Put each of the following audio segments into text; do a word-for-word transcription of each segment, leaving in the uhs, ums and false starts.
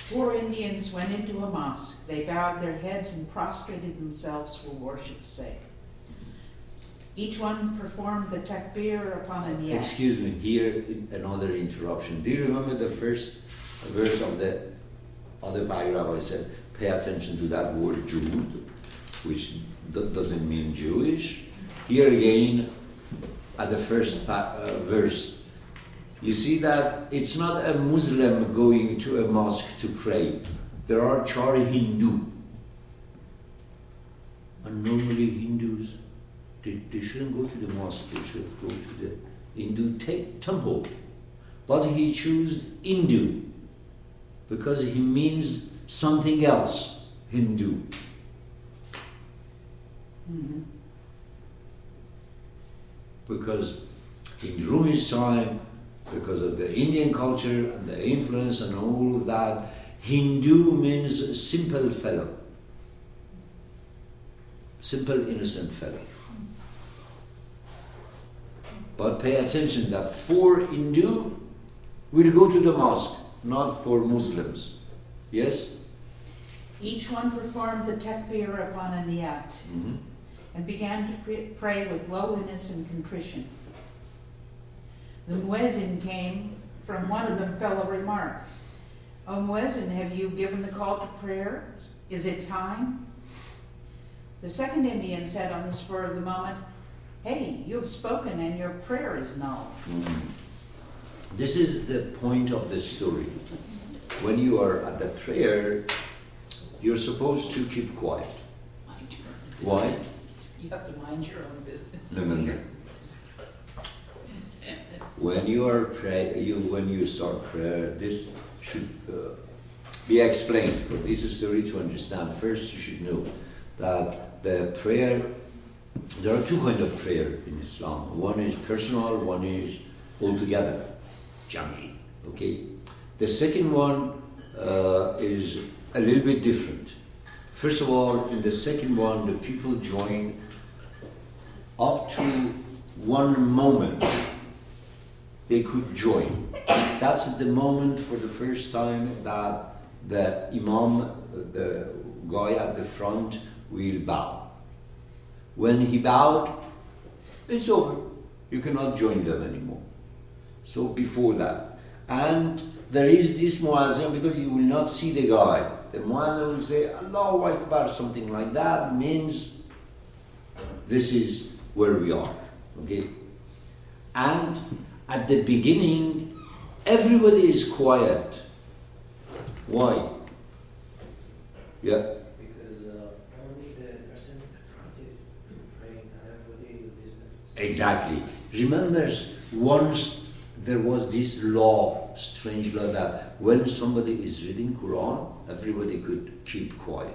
Four Indians went into a mosque. They bowed their heads and prostrated themselves for worship's sake. Each one performed the takbir upon a niyat. Excuse me, here another interruption. Do you remember the first verse of the other paragraph? I said, pay attention to that word Jud, which d- doesn't mean Jewish. Here again, at the first pa- uh, verse, you see that it's not a Muslim going to a mosque to pray. There are char Hindu. And normally Hindus, they, they shouldn't go to the mosque, they should go to the Hindu te- temple. But he chose Hindu because he means something else, Hindu. Mm-hmm. Because in Rumi's time, because of the Indian culture and the influence and all of that, Hindu means simple fellow. Simple, innocent fellow. But pay attention that for Hindu, we'll go to the mosque, not for Muslims. Yes? Each one performed the takbir upon a niyat Mm-hmm. and began to pray, pray with lowliness and contrition. The muezzin came. From one of them fell a remark. O muezzin, have you given the call to prayer? Is it time? The second Indian said on the spur of the moment, hey, you have spoken and your prayer is null. Mm-hmm. This is the point of the story. When you are at the prayer, you're supposed to keep quiet. Why? You have to mind your own business. No, no, no. When you are pray, you when you start prayer, this should uh, be explained for this story to understand. First, you should know that the prayer. There are two kinds of prayer in Islam. One is personal. One is altogether, jami. Okay. The second one uh, is a little bit different. First of all, in the second one, the people join up to one moment. They could join. That's the moment for the first time that the imam, the guy at the front, will bow. When he bowed, it's over. You cannot join them anymore. So before that. And there is this muazzin, because you will not see the guy. The muazzin will say, Allahu Akbar, something like that, means this is where we are. Okay? And at the beginning, everybody is quiet. Why? Yeah? Because uh, only the person in the front is praying and everybody listens. Exactly. Remember, once there was this law, strange law, that when somebody is reading Quran, everybody could keep quiet.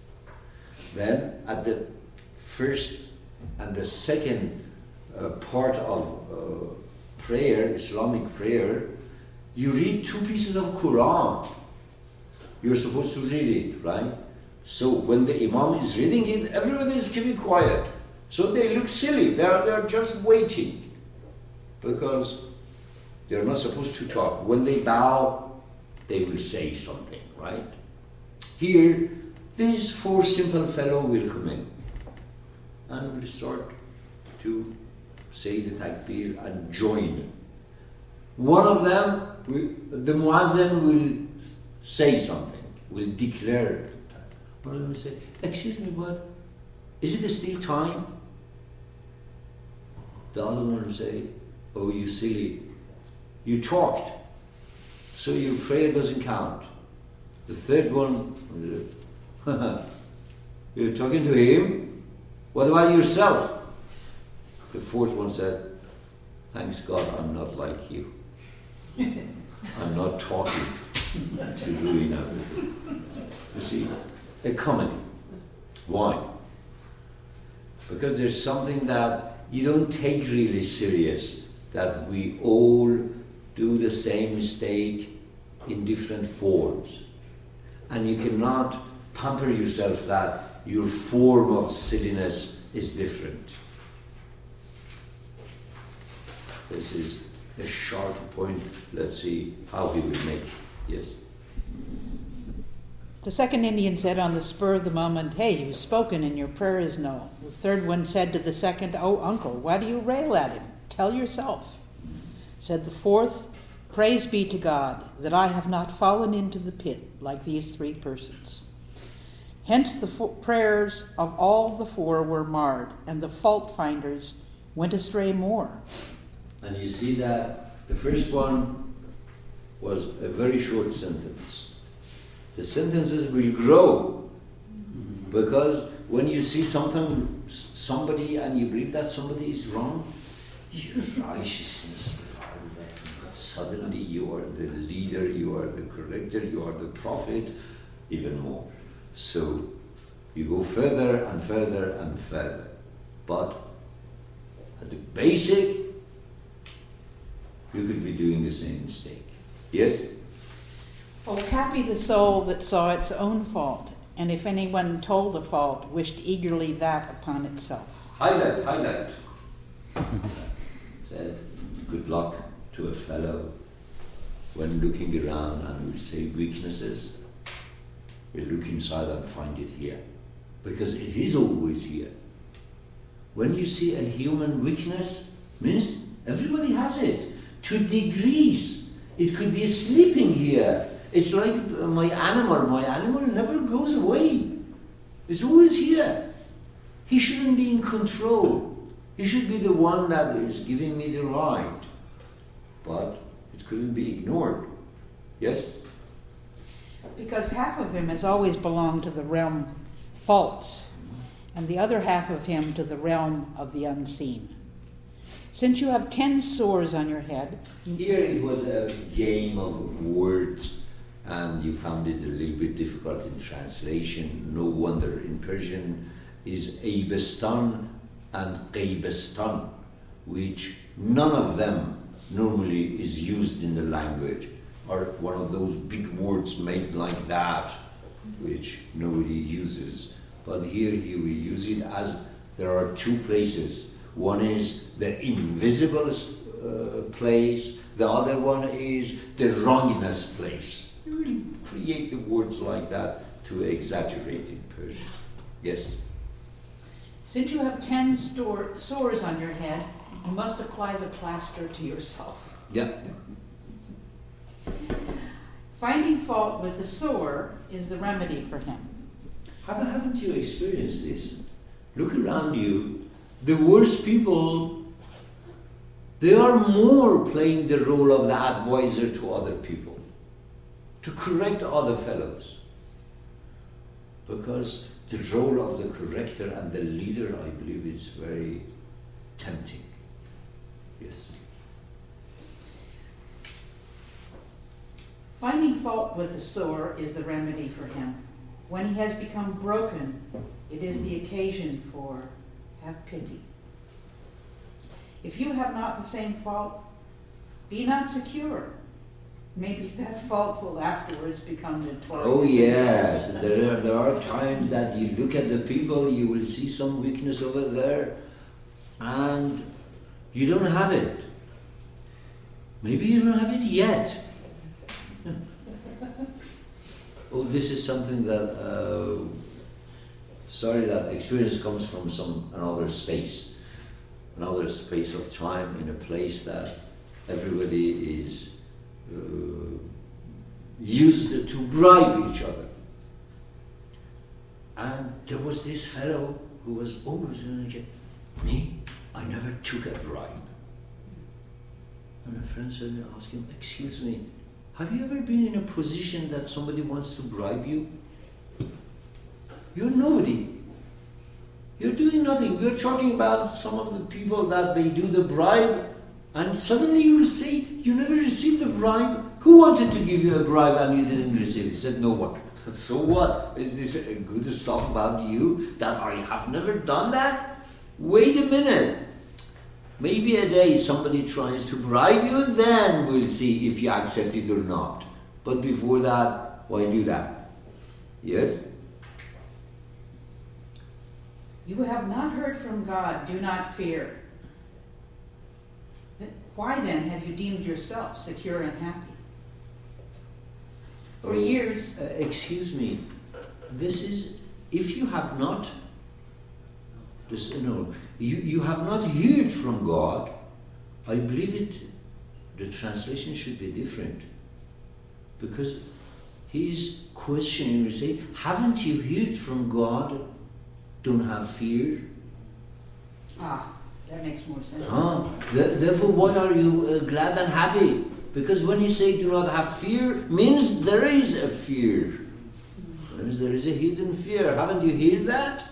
Then, at the first and the second uh, part of uh, prayer, Islamic prayer, you read two pieces of Quran. You're supposed to read it, right? So when the Imam is reading it, everybody is keeping quiet. So they look silly. They are, they are just waiting. Because they are not supposed to talk. When they bow, they will say something, right? Here, these four simple fellows will come in and will start to say the takbir and join. One of them, will, the muazzin will say something, will declare. One of them will say, excuse me, what? Is it still time? The other one will say, oh, you silly, you talked, so your prayer doesn't count. The third one, you're talking to him? What about yourself? The fourth one said, thanks God I'm not like you. I'm not talking to ruin everything. You see, a comedy. Why? Because there's something that you don't take really serious, that we all do the same mistake in different forms. And you cannot pamper yourself that your form of silliness is different. This is a sharp point. Let's see how he will make it. Yes? The second Indian said on the spur of the moment, "Hey, you've spoken and your prayer is no." The third one said to the second, "Oh, uncle, why do you rail at him? Tell yourself." Said the fourth, "Praise be to God that I have not fallen into the pit like these three persons." Hence the fo- prayers of all the four were marred, and the fault finders went astray more. And you see that the first one was a very short sentence. The sentences will grow, because when you see something, somebody, and you believe that somebody is wrong, your righteousness will suddenly you are the leader, you are the corrector, you are the prophet, even more. So you go further and further and further. But at the basic, you could be doing the same mistake. Yes? Oh, happy the soul that saw its own fault, and if anyone told the fault, wished eagerly that upon itself. Highlight, highlight. Said, good luck to a fellow when looking around and will say weaknesses. We'll look inside and find it here, because it is always here. When you see a human weakness, means everybody has it, to degrees. It could be sleeping here. It's like my animal. My animal never goes away. It's always here. He shouldn't be in control. He should be the one that is giving me the right. But it couldn't be ignored. Yes? Because half of him has always belonged to the realm false, and the other half of him to the realm of the unseen. Since you have ten sores on your head... Here it was a game of words, and you found it a little bit difficult in translation. No wonder. In Persian is Aibestan and Qaibestan, which none of them normally is used in the language, or one of those big words made like that, which nobody uses. But here he will use it as there are two places. One is the invisible uh, place, the other one is the wrongness place. You will create the words like that to exaggerate in Persian. Yes? Since you have ten store, sores on your head, you must apply the plaster to yourself. Yeah. Finding fault with the sore is the remedy for him. Haven't, haven't you experienced this? Look around you. The worst people, they are more playing the role of the advisor to other people, to correct other fellows. Because the role of the corrector and the leader, I believe, is very tempting. Yes. Finding fault with the sore is the remedy for him. When he has become broken, it is the occasion for have pity. If you have not the same fault, be not secure. Maybe that fault will afterwards become notorious. Oh yes, there are, there are times that you look at the people, you will see some weakness over there, and you don't have it. Maybe you don't have it yet. Oh, this is something that, uh, sorry, that experience comes from some another space, another space of time in a place that everybody is uh, used to bribe each other. And there was this fellow who was always going to get, me, I never took a bribe. And a friend suddenly asked him, excuse me, have you ever been in a position that somebody wants to bribe you? You're nobody. You're doing nothing. We're talking about some of the people that they do the bribe, and suddenly you will say, you never received a bribe. Who wanted to give you a bribe and you didn't receive it? He said, no one. So what? Is this a good stuff about you that I have never done that? Wait a minute. Maybe a day somebody tries to bribe you, and then we'll see if you accept it or not. But before that, why do that? Yes? You have not heard from God, do not fear. Why then have you deemed yourself secure and happy? For years, Uh, excuse me. This is, if you have not, this, no, you, you have not heard from God, I believe it, the translation should be different. Because he's questioning, you say, haven't you heard from God? Don't have fear. ah, that makes more sense. Huh? Th- therefore, why are you uh, glad and happy? Because when he say do not have fear, means there is a fear. Means there is a hidden fear. Haven't you heard that?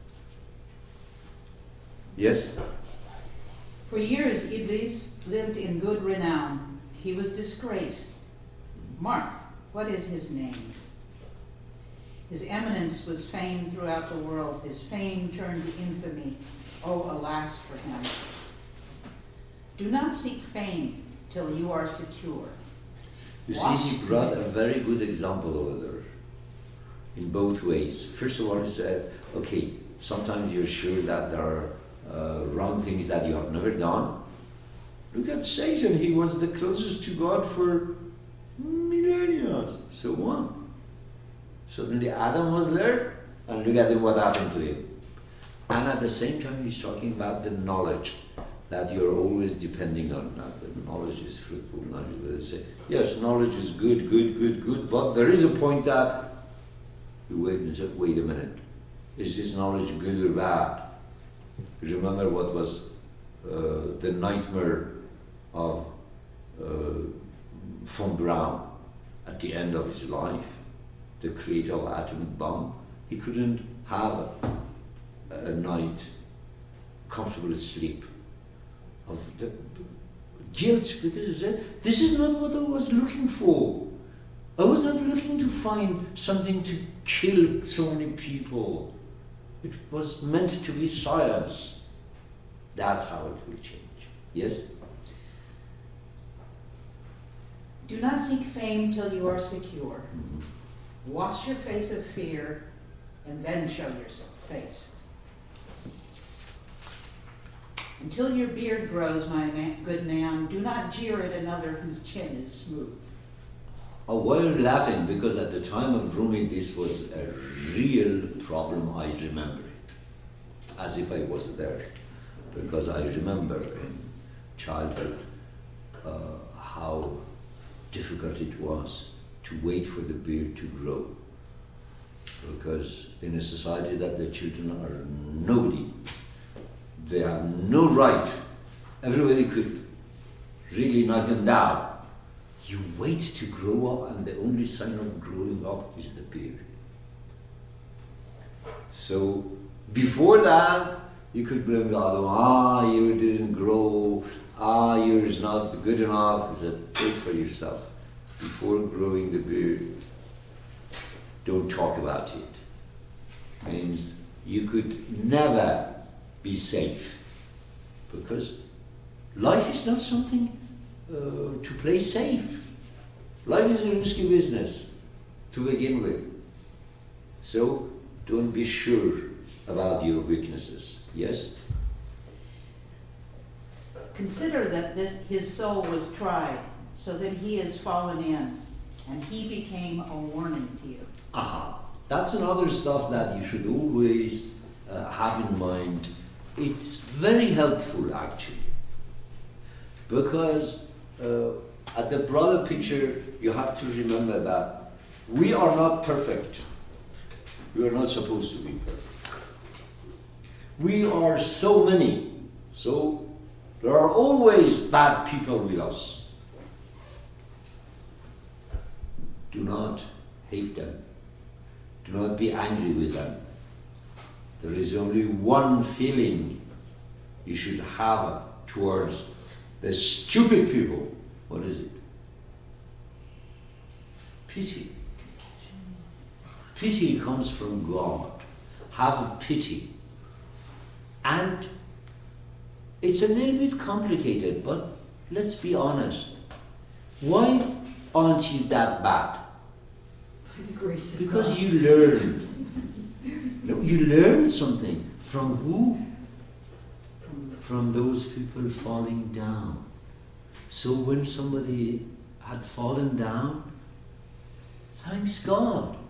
Yes? For years, Iblis lived in good renown. He was disgraced. Mark, what is his name? His eminence was famed throughout the world. His fame turned to infamy. Oh, alas for him. Do not seek fame till you are secure. You Wash- see, he brought a very good example over there. In both ways. First of all, he said, okay, sometimes you're sure that there are uh, wrong things that you have never done. Look at Satan. He was the closest to God for millennia. So what? Suddenly Adam was there, and look at him, what happened to him. And at the same time, he's talking about the knowledge that you're always depending on. Now, the knowledge is fruitful. Knowledge, they say, yes, knowledge is good, good, good, good, but there is a point that you wait and say, wait a minute, is this knowledge good or bad? You remember what was uh, the nightmare of uh, von Braun at the end of his life, the creator of atomic bomb? He couldn't have a, a night comfortable sleep of the guilt, because he said, this is not what I was looking for. I was not looking to find something to kill so many people. It was meant to be science. That's how it will change. Yes? Do not seek fame till you are secure. Mm-hmm. Wash your face of fear, and then show your face. Until your beard grows, my man, good man, do not jeer at another whose chin is smooth. Oh, why are you laughing? Because at the time of Rumi, this was a real problem. I remember it, as if I was there. Because I remember in childhood uh, how difficult it was to wait for the beard to grow. Because in a society that the children are nobody, they have no right, everybody could really knock them down. You wait to grow up, and the only sign of growing up is the beard. So before that, you could blame the other one. Ah, you didn't grow. Ah, you're not good enough. You said, wait for yourself. Before growing the beard, don't talk about it. Means you could never be safe, because life is not something uh, to play safe. Life is a risky business to begin with. So don't be sure about your weaknesses. Yes? Consider that this, his soul was tried, so that he has fallen in, and he became a warning to you. Aha. That's another stuff that you should always uh, have in mind. It's very helpful, actually. Because uh, at the broader picture, you have to remember that we are not perfect. We are not supposed to be perfect. We are so many. So there are always bad people with us. Do not hate them. Do not be angry with them. There is only one feeling you should have towards the stupid people. What is it? Pity. Pity comes from God. Have pity. And it's a little bit complicated, but let's be honest. Why aren't you that bad? By the grace of Because God. you learned. No, you learned something. From who? From those people falling down. So when somebody had fallen down, Thanks God.